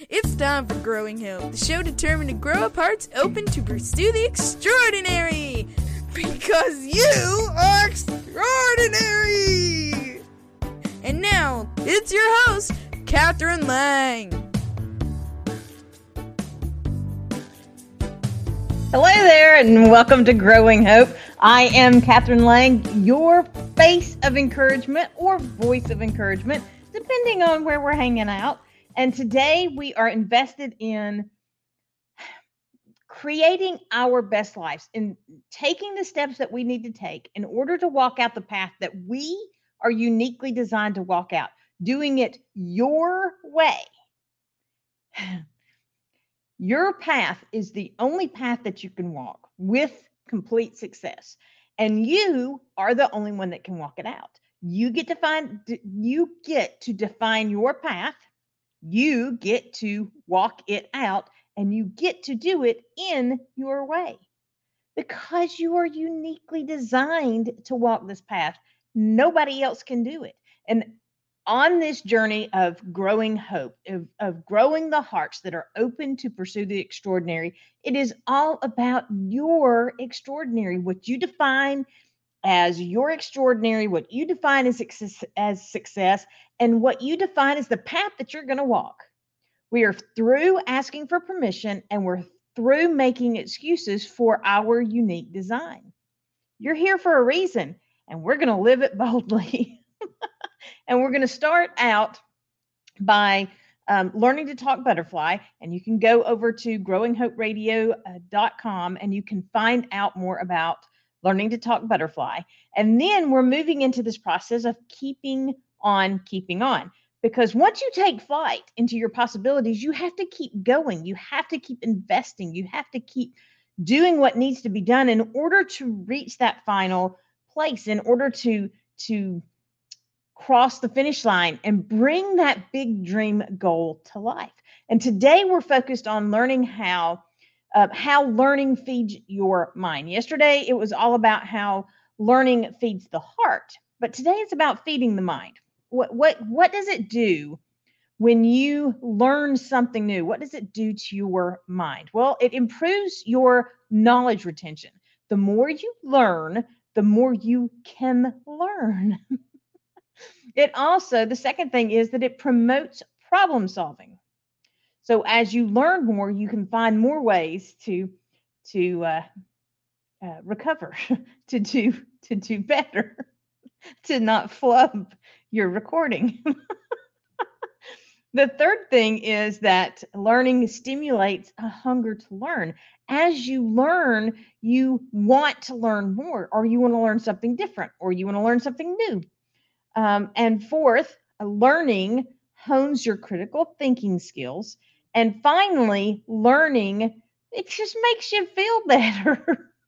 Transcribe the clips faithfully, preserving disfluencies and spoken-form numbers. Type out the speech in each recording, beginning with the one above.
It's time for Growing Hope, the show determined to grow up hearts open to pursue the extraordinary. Because you are extraordinary! And now, it's your host, Catherine Lang. Hello there, and welcome to Growing Hope. I am Catherine Lang, your face of encouragement or voice of encouragement, depending on where we're hanging out. And today we are invested in creating our best lives, in taking the steps that we need to take in order to walk out the path that we are uniquely designed to walk out, doing it your way. Your path is the only path that you can walk with complete success. And you are the only one that can walk it out. You get to find, you get to define your path. You get to walk it out, and you get to do it in your way because you are uniquely designed to walk this path. Nobody else can do it. And on this journey of growing hope, of, of growing the hearts that are open to pursue the extraordinary, it is all about your extraordinary, what you define as your extraordinary, what you define as success, as success, and what you define as the path that you're going to walk. We are through asking for permission, and we're through making excuses for our unique design. You're here for a reason, and we're going to live it boldly. And we're going to start out by um, learning to talk butterfly, and you can go over to growing hope radio dot com and you can find out more about learning to talk butterfly. And then we're moving into this process of keeping on, keeping on. Because once you take flight into your possibilities, you have to keep going. You have to keep investing. You have to keep doing what needs to be done in order to reach that final place, in order to, to cross the finish line and bring that big dream goal to life. And today we're focused on learning how Uh, how learning feeds your mind. Yesterday, it was all about how learning feeds the heart, but today it's about feeding the mind. What, what, what does it do when you learn something new? What does it do to your mind? Well, it improves your knowledge retention. The more you learn, the more you can learn. It also, the second thing is that it promotes problem solving. So as you learn more, you can find more ways to to uh, uh, recover, to do to do better, to not flub your recording. The third thing is that learning stimulates a hunger to learn. As you learn, you want to learn more, or you want to learn something different, or you want to learn something new. Um, and fourth, learning hones your critical thinking skills. And finally, learning, it just makes you feel better.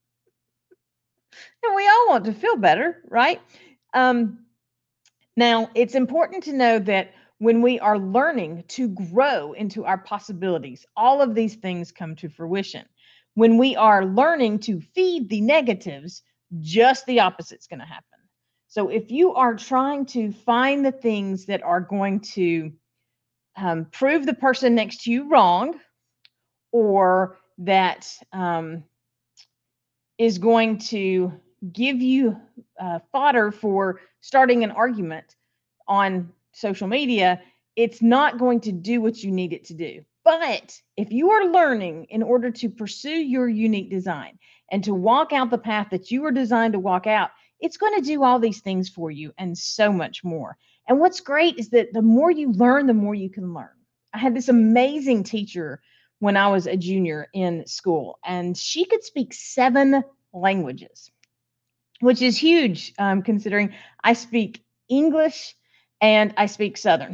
And we all want to feel better, right? Um, now, it's important to know that when we are learning to grow into our possibilities, all of these things come to fruition. When we are learning to feed the negatives, just the opposite is going to happen. So if you are trying to find the things that are going to Um, prove the person next to you wrong, or that um, is going to give you uh, fodder for starting an argument on social media, it's not going to do what you need it to do. But if you are learning in order to pursue your unique design and to walk out the path that you are designed to walk out, it's going to do all these things for you and so much more. And what's great is that the more you learn, the more you can learn. I had this amazing teacher when I was a junior in school, and she could speak seven languages, which is huge um, considering I speak English and I speak Southern.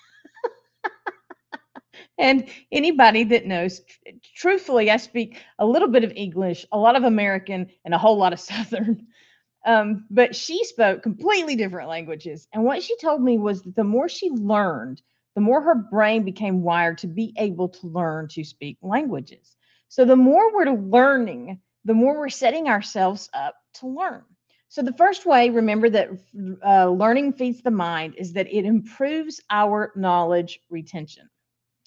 And anybody that knows, tr- truthfully, I speak a little bit of English, a lot of American, and a whole lot of Southern. Um, but she spoke completely different languages. And what she told me was that the more she learned, the more her brain became wired to be able to learn to speak languages. So the more we're learning, the more we're setting ourselves up to learn. So the first way, remember that uh, learning feeds the mind, is that it improves our knowledge retention.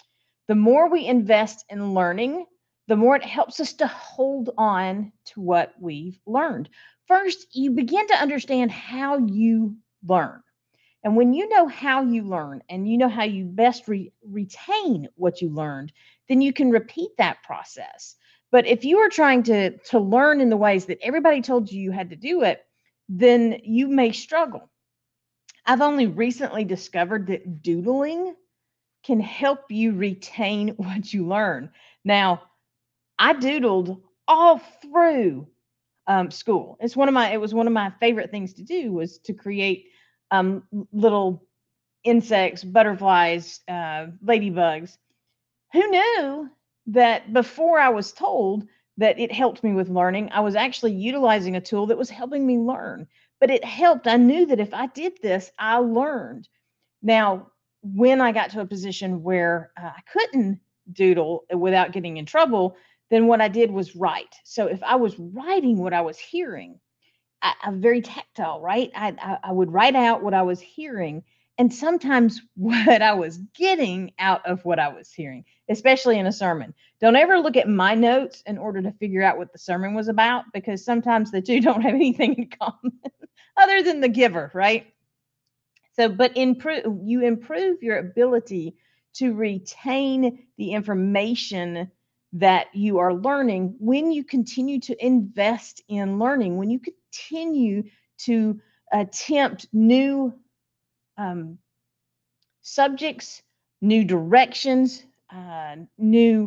The more we invest in learning, the more it helps us to hold on to what we've learned. First, you begin to understand how you learn. And when you know how you learn and you know how you best re- retain what you learned, then you can repeat that process. But if you are trying to, to learn in the ways that everybody told you you had to do it, then you may struggle. I've only recently discovered that doodling can help you retain what you learn. Now, I doodled all through um, school. It's one of my it was one of my favorite things to do was to create um, little insects, butterflies, uh, ladybugs. Who knew that before I was told that it helped me with learning, I was actually utilizing a tool that was helping me learn. But it helped. I knew that if I did this, I learned. Now, when I got to a position where uh, I couldn't doodle without getting in trouble, then what I did was write. So if I was writing what I was hearing, I, I'm very tactile, right? I, I I would write out what I was hearing, and sometimes what I was getting out of what I was hearing, especially in a sermon. Don't ever look at my notes in order to figure out what the sermon was about, because sometimes the two don't have anything in common other than the giver, right? So, but improve you improve your ability to retain the information that you are learning when you continue to invest in learning, when you continue to attempt new um, subjects, new directions, uh, new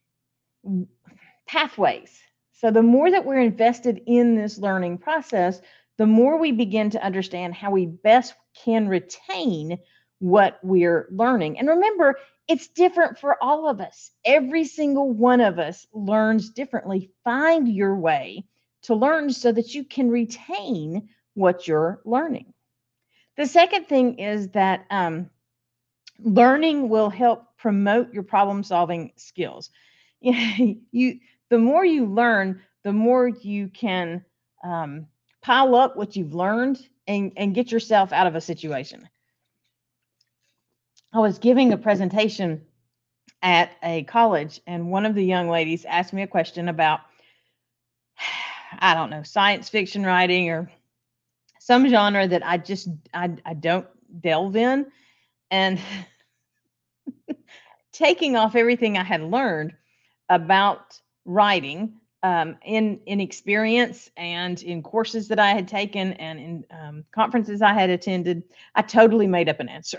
pathways. So, the more that we're invested in this learning process, the more we begin to understand how we best can retain what we're learning. And remember, it's different for all of us. Every single one of us learns differently. Find your way to learn so that you can retain what you're learning. The second thing is that um, learning will help promote your problem solving skills. you the more you learn, the more you can um, pile up what you've learned and, and get yourself out of a situation. I was giving a presentation at a college, and one of the young ladies asked me a question about, I don't know, science fiction writing or some genre that I just I, I don't delve in. And taking off everything I had learned about writing um, in in experience and in courses that I had taken and in um, conferences I had attended, I totally made up an answer.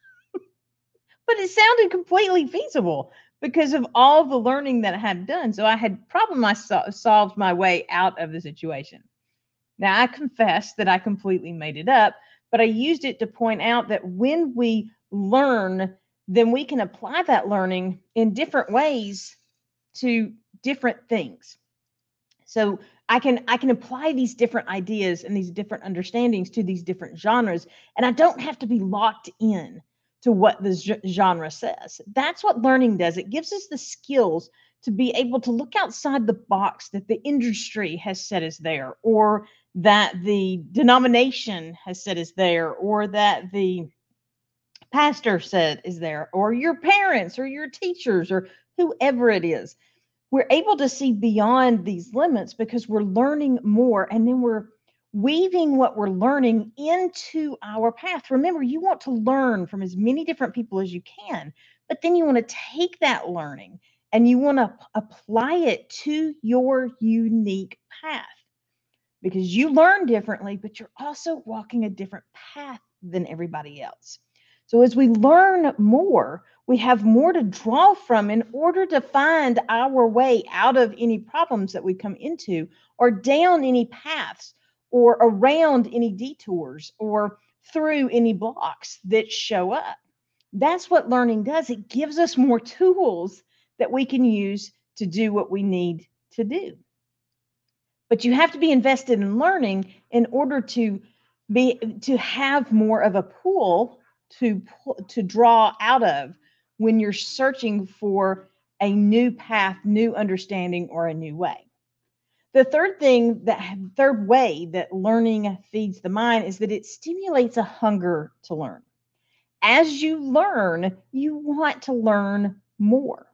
But it sounded completely feasible because of all the learning that I had done. So I had probably solved my way out of the situation. Now, I confess that I completely made it up, but I used it to point out that when we learn, then we can apply that learning in different ways to different things. So I can I can apply these different ideas and these different understandings to these different genres, and I don't have to be locked in to what the genre says. That's what learning does. It gives us the skills to be able to look outside the box that the industry has said is there, or that the denomination has said is there, or that the pastor said is there, or your parents or your teachers or whoever it is. We're able to see beyond these limits because we're learning more, and then we're weaving what we're learning into our path. Remember, you want to learn from as many different people as you can, but then you want to take that learning and you want to apply it to your unique path, because you learn differently, but you're also walking a different path than everybody else. So as we learn more, we have more to draw from in order to find our way out of any problems that we come into, or down any paths, or around any detours, or through any blocks that show up. That's what learning does. It gives us more tools that we can use to do what we need to do. But you have to be invested in learning in order to be to have more of a pool to to draw out of when you're searching for a new path, new understanding, or a new way. The third thing, that third way that learning feeds the mind, is that it stimulates a hunger to learn. As you learn, you want to learn more.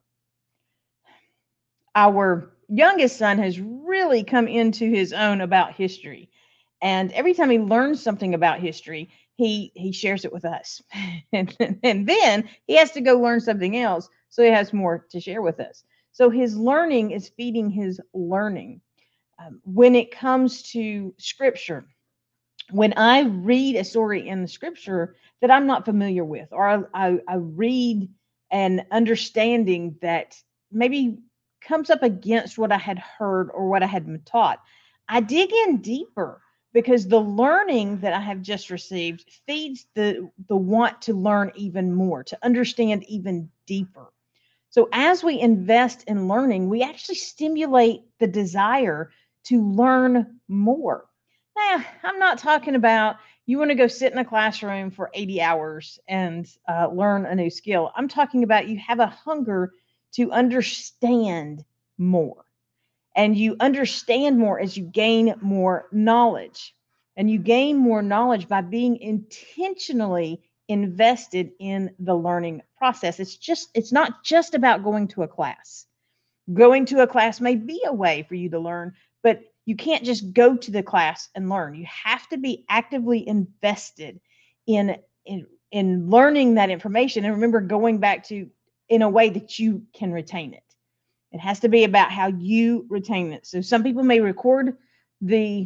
Our youngest son has really come into his own about history. And every time he learns something about history, he he shares it with us. and, and then he has to go learn something else, so he has more to share with us. So his learning is feeding his learning. Um, when it comes to scripture, when I read a story in the scripture that I'm not familiar with, or I, I, I read an understanding that maybe comes up against what I had heard or what I had been taught, I dig in deeper because the learning that I have just received feeds the, the want to learn even more, to understand even deeper. So as we invest in learning, we actually stimulate the desire to learn more. Now, I'm not talking about you want to go sit in a classroom for eighty hours and uh, learn a new skill. I'm talking about you have a hunger to understand more. And you understand more as you gain more knowledge. And you gain more knowledge by being intentionally invested in the learning process. It's just, it's not just about going to a class. Going to a class may be a way for you to learn, but you can't just go to the class and learn. You have to be actively invested in, in, in learning that information. And remember, going back to in a way that you can retain it. It has to be about how you retain it. So some people may record the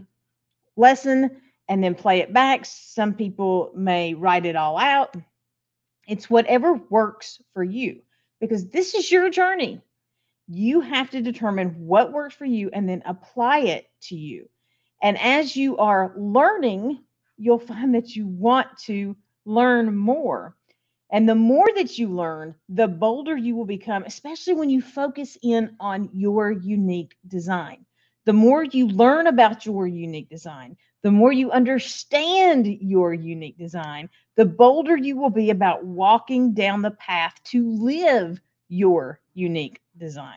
lesson and then play it back. Some people may write it all out. It's whatever works for you, because this is your journey. You have to determine what works for you and then apply it to you. And as you are learning, you'll find that you want to learn more. And the more that you learn, the bolder you will become, especially when you focus in on your unique design. The more you learn about your unique design, the more you understand your unique design, the bolder you will be about walking down the path to live your unique design.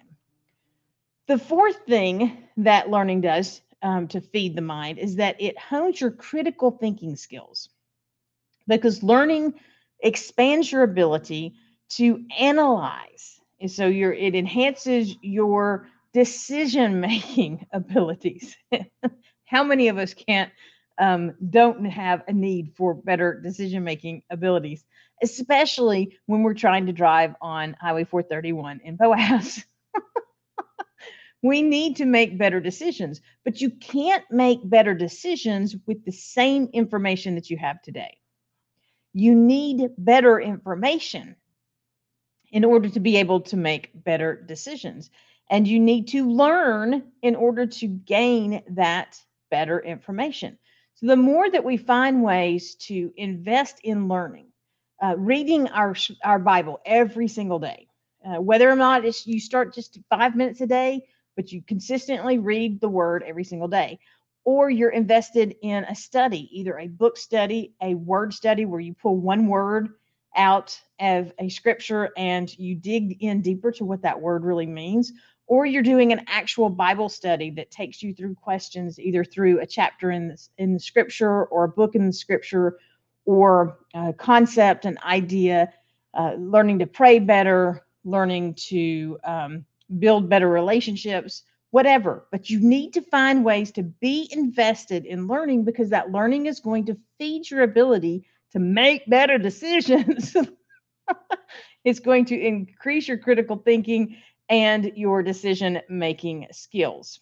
The fourth thing that learning does um, to feed the mind is that it hones your critical thinking skills, because learning expands your ability to analyze. And so your it enhances your decision making abilities. How many of us can't um, don't have a need for better decision making abilities, especially when we're trying to drive on Highway four thirty-one in Boaz? We need to make better decisions, but you can't make better decisions with the same information that you have today. You need better information in order to be able to make better decisions. And you need to learn in order to gain that better information. So the more that we find ways to invest in learning, uh, reading our, our Bible every single day, uh, whether or not it's, you start just five minutes a day, but you consistently read the word every single day, or you're invested in a study, either a book study, a word study where you pull one word out of a scripture and you dig in deeper to what that word really means, or you're doing an actual Bible study that takes you through questions, either through a chapter in the, in the scripture or a book in the scripture, or a concept, an idea, uh, learning to pray better, learning to um, build better relationships, whatever. But you need to find ways to be invested in learning, because that learning is going to feed your ability to make better decisions. It's going to increase your critical thinking and your decision making skills.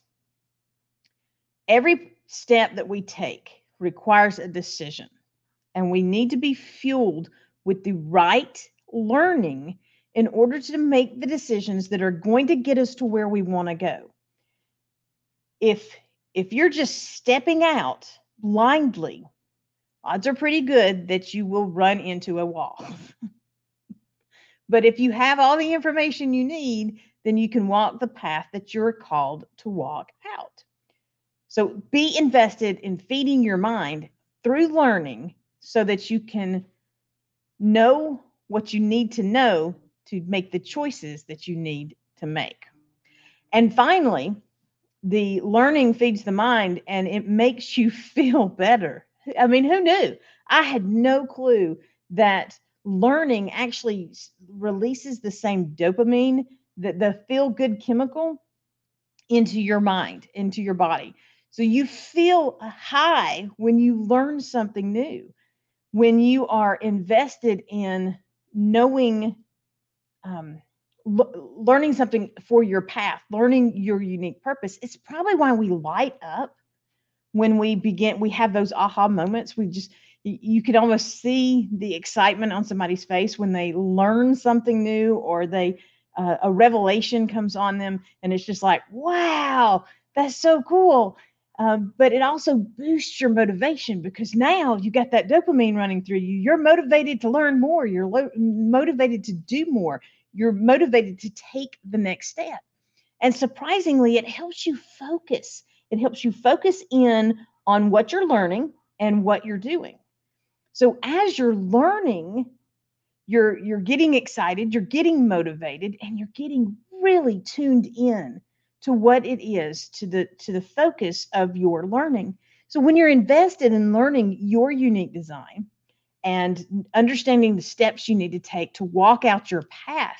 Every step that we take requires a decision, and we need to be fueled with the right learning in order to make the decisions that are going to get us to where we want to go. If if you're just stepping out blindly, odds are pretty good that you will run into a wall. But if you have all the information you need, then you can walk the path that you're called to walk out. So be invested in feeding your mind through learning so that you can know what you need to know to make the choices that you need to make. And finally, the learning feeds the mind and it makes you feel better. I mean, who knew? I had no clue that learning actually s- releases the same dopamine, the, the feel good chemical, into your mind, into your body. So you feel a high when you learn something new, when you are invested in knowing, um, l- learning something for your path, learning your unique purpose. It's probably why we light up when we begin, we have those aha moments. We just, y- you could almost see the excitement on somebody's face when they learn something new, or they, uh, a revelation comes on them, and it's just like, wow, that's so cool. Um, but it also boosts your motivation, because now you got that dopamine running through you. You're motivated to learn more. You're lo- motivated to do more. You're motivated to take the next step. And surprisingly, it helps you focus. It helps you focus in on what you're learning and what you're doing. So as you're learning, you're you're getting excited, you're getting motivated, and you're getting really tuned in to what it is, to the to the focus of your learning. So when you're invested in learning your unique design and understanding the steps you need to take to walk out your path,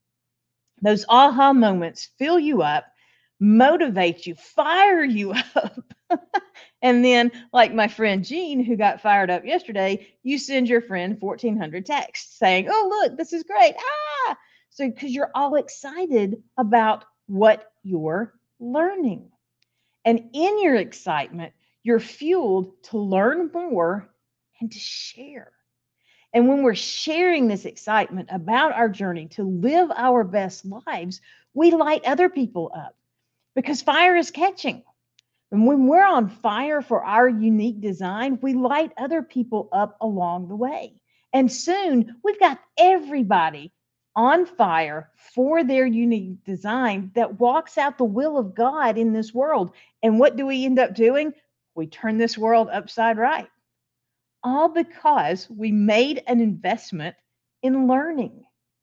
those aha moments fill you up, motivate you, fire you up. And then, like my friend Jean, who got fired up yesterday, you send your friend fourteen hundred texts saying, "Oh, look, this is great." Ah! So, because you're all excited about what you're learning. And in your excitement, you're fueled to learn more and to share. And when we're sharing this excitement about our journey to live our best lives, we light other people up, because fire is catching. And when we're on fire for our unique design, we light other people up along the way. And soon we've got everybody on fire for their unique design that walks out the will of God in this world. And what do we end up doing? We turn this world upside right, all because we made an investment in learning.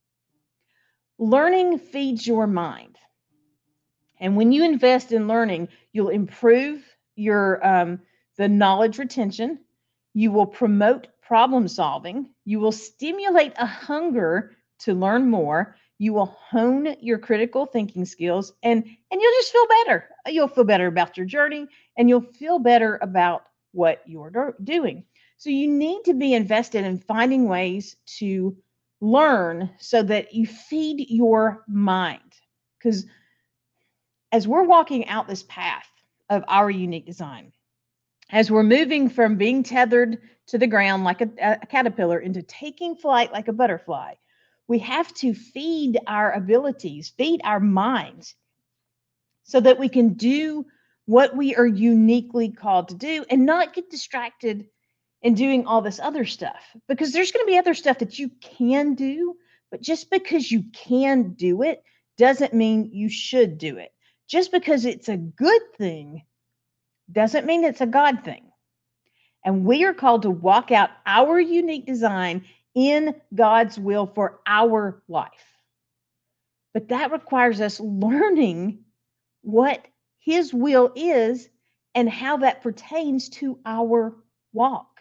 Learning feeds your mind. And when you invest in learning, you'll improve your um, the knowledge retention. You will promote problem solving. You will stimulate a hunger to learn more. You will hone your critical thinking skills, and and you'll just feel better. You'll feel better about your journey, and you'll feel better about what you're do- doing. So you need to be invested in finding ways to learn so that you feed your mind. Because as we're walking out this path of our unique design, as we're moving from being tethered to the ground like a, a caterpillar into taking flight like a butterfly, we have to feed our abilities, feed our minds, so that we can do what we are uniquely called to do and not get distracted in doing all this other stuff. Because there's going to be other stuff that you can do, but just because you can do it doesn't mean you should do it. Just because it's a good thing doesn't mean it's a God thing. And we are called to walk out our unique design in God's will for our life. But that requires us learning what His will is and how that pertains to our walk.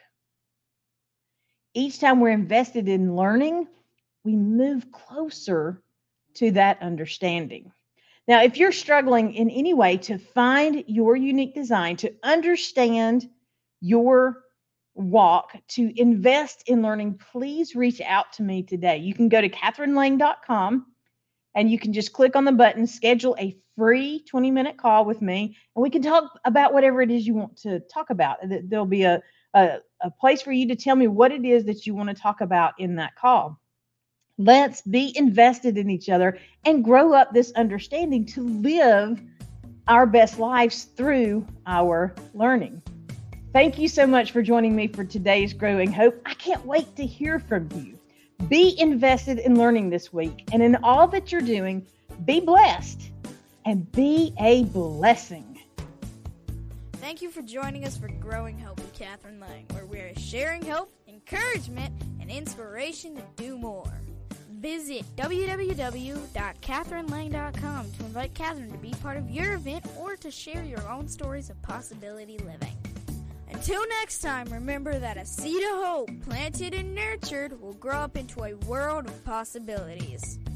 Each time we're invested in learning, we move closer to that understanding. Now, if you're struggling in any way to find your unique design, to understand your walk, to invest in learning, please reach out to me today. You can go to catherine lang dot com and you can just click on the button, schedule a free twenty minute call with me, and we can talk about whatever it is you want to talk about. There'll be a, a, a place for you to tell me what it is that you want to talk about in that call. Let's be invested in each other and grow up this understanding to live our best lives through our learning. Thank you so much for joining me for today's Growing Hope. I can't wait to hear from you. Be invested in learning this week, and in all that you're doing, be blessed and be a blessing. Thank you for joining us for Growing Hope with Catherine Lang, where we are sharing hope, encouragement, and inspiration to do more. Visit w w w dot catherine lang dot com to invite Catherine to be part of your event or to share your own stories of possibility living. Until next time, remember that a seed of hope planted and nurtured will grow up into a world of possibilities.